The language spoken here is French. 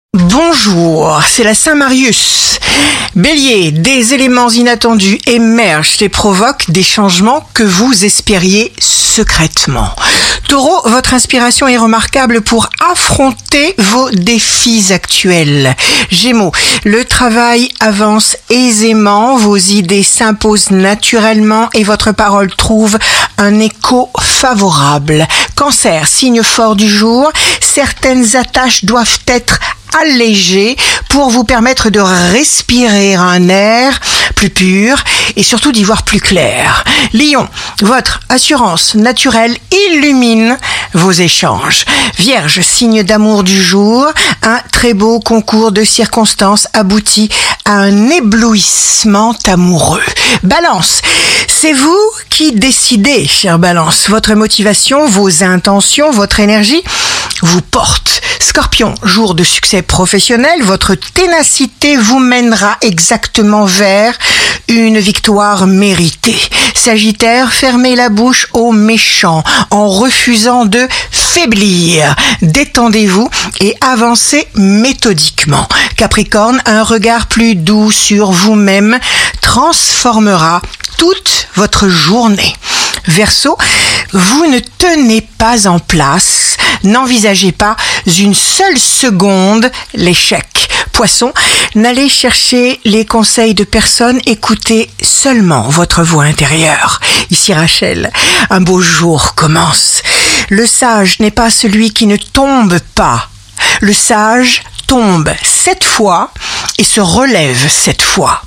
Bonjour, c'est la Saint-Marius. Bélier, des éléments inattendus émergent et provoquent des changements que vous espériez secrètement. Taureau, votre inspiration est remarquable pour affronter vos défis actuels. Gémeaux, le travail avance aisément, vos idées s'imposent naturellement et votre parole trouve un écho favorable. Cancer, signe fort du jour, certaines attaches doivent être allégé pour vous permettre de respirer un air plus pur et surtout d'y voir plus clair. Lion, votre assurance naturelle illumine vos échanges. Vierge, signe d'amour du jour, un très beau concours de circonstances aboutit à un éblouissement amoureux. Balance, c'est vous qui décidez, cher Balance. Votre motivation, vos intentions, votre énergie vous portent. Scorpion, jour de succès professionnel, votre ténacité vous mènera exactement vers une victoire méritée. Sagittaire, fermez la bouche aux méchants en refusant de faiblir. Détendez-vous et avancez méthodiquement. Capricorne, un regard plus doux sur vous-même transformera toute votre journée. Verseau, vous ne tenez pas en place, n'envisagez pas une seule seconde l'échec. Poisson, n'allez chercher les conseils de personne, écoutez seulement votre voix intérieure. Ici Rachel, un beau jour commence. Le sage n'est pas celui qui ne tombe pas. Le sage tombe 7 fois et se relève 7 fois.